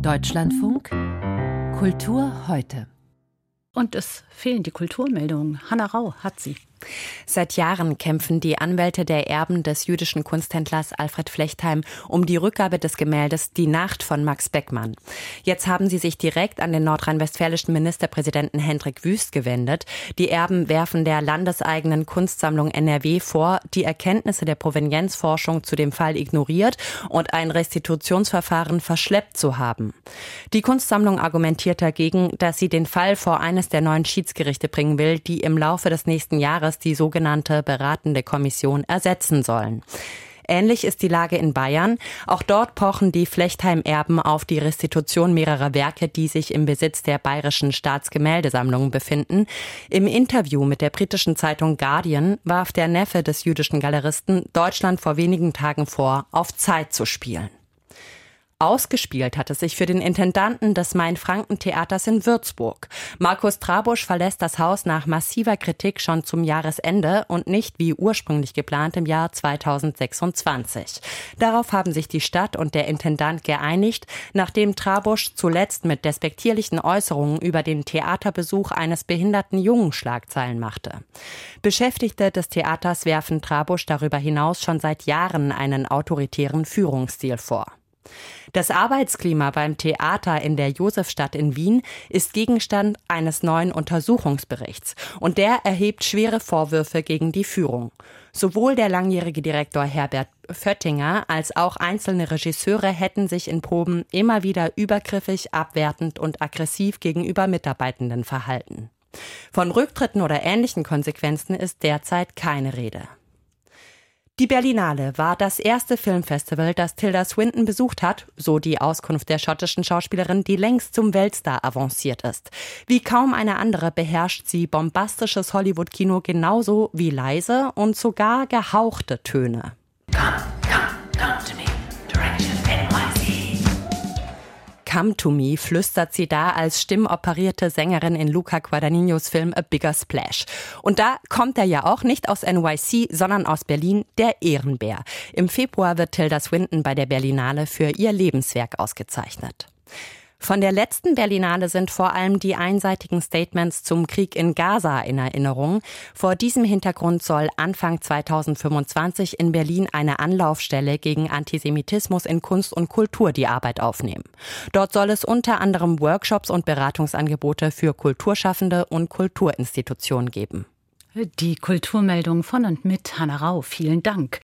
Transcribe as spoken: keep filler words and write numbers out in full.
Deutschlandfunk Kultur heute. Und es fehlen die Kulturmeldungen. Hanna Rau hat sie. Seit Jahren kämpfen die Anwälte der Erben des jüdischen Kunsthändlers Alfred Flechtheim um die Rückgabe des Gemäldes Die Nacht von Max Beckmann. Jetzt haben sie sich direkt an den nordrhein-westfälischen Ministerpräsidenten Hendrik Wüst gewendet. Die Erben werfen der landeseigenen Kunstsammlung N R W vor, die Erkenntnisse der Provenienzforschung zu dem Fall ignoriert und ein Restitutionsverfahren verschleppt zu haben. Die Kunstsammlung argumentiert dagegen, dass sie den Fall vor eines der neuen Schiedsgerichte bringen will, die im Laufe des nächsten Jahres die sogenannte beratende Kommission ersetzen sollen. Ähnlich ist die Lage in Bayern. Auch dort pochen die Flechtheim-Erben auf die Restitution mehrerer Werke, die sich im Besitz der Bayerischen Staatsgemäldesammlung befinden. Im Interview mit der britischen Zeitung Guardian warf der Neffe des jüdischen Galeristen Deutschland vor wenigen Tagen vor, auf Zeit zu spielen. Ausgespielt hat es sich für den Intendanten des Main-Franken-Theaters in Würzburg. Markus Trabusch verlässt das Haus nach massiver Kritik schon zum Jahresende und nicht wie ursprünglich geplant im Jahr zweitausendsechsundzwanzig. Darauf haben sich die Stadt und der Intendant geeinigt, nachdem Trabusch zuletzt mit despektierlichen Äußerungen über den Theaterbesuch eines behinderten Jungen Schlagzeilen machte. Beschäftigte des Theaters werfen Trabusch darüber hinaus schon seit Jahren einen autoritären Führungsstil vor. Das Arbeitsklima beim Theater in der Josefstadt in Wien ist Gegenstand eines neuen Untersuchungsberichts und der erhebt schwere Vorwürfe gegen die Führung. Sowohl der langjährige Direktor Herbert Föttinger als auch einzelne Regisseure hätten sich in Proben immer wieder übergriffig, abwertend und aggressiv gegenüber Mitarbeitenden verhalten. Von Rücktritten oder ähnlichen Konsequenzen ist derzeit keine Rede. Die Berlinale war das erste Filmfestival, das Tilda Swinton besucht hat, so die Auskunft der schottischen Schauspielerin, die längst zum Weltstar avanciert ist. Wie kaum eine andere beherrscht sie bombastisches Hollywood-Kino genauso wie leise und sogar gehauchte Töne. Come, come, come to me. Direction N Y C. Come to me flüstert sie da als stimmoperierte Sängerin in Luca Guadagninos Film A Bigger Splash. Und da kommt er ja auch nicht aus N Y C, sondern aus Berlin, der Ehrenbär. Im Februar wird Tilda Swinton bei der Berlinale für ihr Lebenswerk ausgezeichnet. Von der letzten Berlinale sind vor allem die einseitigen Statements zum Krieg in Gaza in Erinnerung. Vor diesem Hintergrund soll Anfang zweitausendfünfundzwanzig in Berlin eine Anlaufstelle gegen Antisemitismus in Kunst und Kultur die Arbeit aufnehmen. Dort soll es unter anderem Workshops und Beratungsangebote für Kulturschaffende und Kulturinstitutionen geben. Die Kulturmeldung von und mit Hanna Rau. Vielen Dank.